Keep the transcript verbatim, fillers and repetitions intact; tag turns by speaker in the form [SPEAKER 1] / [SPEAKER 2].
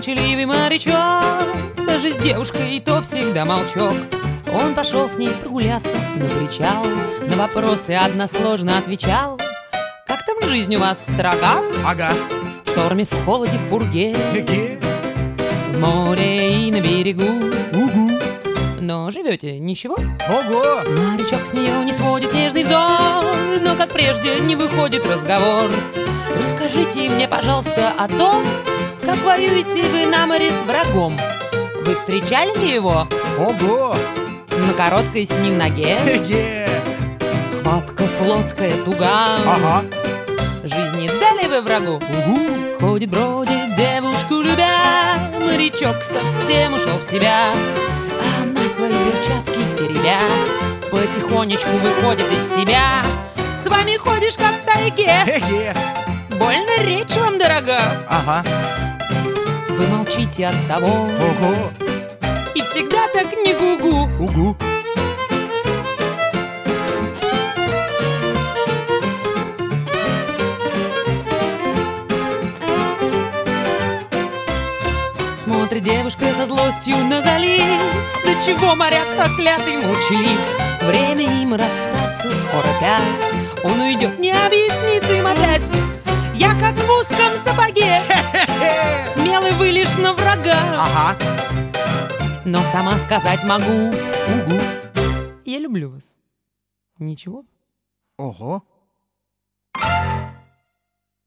[SPEAKER 1] молчаливый морячок, даже с девушкой то всегда молчок. Он пошел с ней прогуляться на причал, на вопросы односложно отвечал. Как там жизнь у вас строга?
[SPEAKER 2] Ага.
[SPEAKER 1] В шторме, в холоде, в пурге,
[SPEAKER 2] Эге.
[SPEAKER 1] в море и на берегу.
[SPEAKER 2] Угу.
[SPEAKER 1] Но живете ничего?
[SPEAKER 2] Ого.
[SPEAKER 1] Морячок с нее не сводит нежный взор, но как прежде не выходит разговор. Расскажите мне, пожалуйста, о том, как воюете вы на море с врагом. Вы встречали ли его?
[SPEAKER 2] Ого.
[SPEAKER 1] На короткой с ним ноге.
[SPEAKER 2] Эге.
[SPEAKER 1] Хватка флотская туга.
[SPEAKER 2] Ага.
[SPEAKER 1] Жизни дали вы врагу?
[SPEAKER 2] Угу.
[SPEAKER 1] Ходит, бродит, девушку любя, морячок совсем ушел в себя. А она свои перчатки теребя, потихонечку выходит из себя. С вами ходишь как в тайге.
[SPEAKER 2] Эге.
[SPEAKER 1] Больно речь вам дорога.
[SPEAKER 2] Ага.
[SPEAKER 1] Вы молчите от того,
[SPEAKER 2] Ого.
[SPEAKER 1] и всегда так не гугу.
[SPEAKER 2] Угу.
[SPEAKER 1] Смотрит девушка со злостью на залив. До чего моряк проклятый молчалив. Время им расстаться скоро опять. Он уйдет, не объяснится им опять. Я как в узком сапоге. Смелый вы лишь на врага.
[SPEAKER 2] Ага.
[SPEAKER 1] Но сама сказать могу:
[SPEAKER 2] Угу.
[SPEAKER 1] я люблю вас. Ничего?
[SPEAKER 2] Ого.